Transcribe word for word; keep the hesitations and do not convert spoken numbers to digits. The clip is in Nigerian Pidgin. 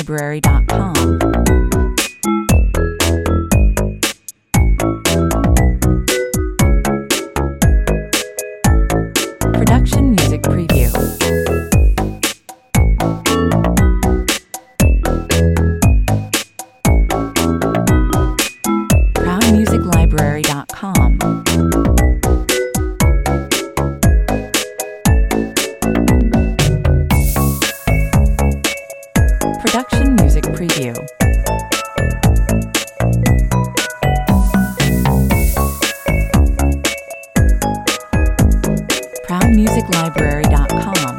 Library dot com. Production Music Preview. Proud Music Library dot com. Production Music Preview. Proud Music Library dot com.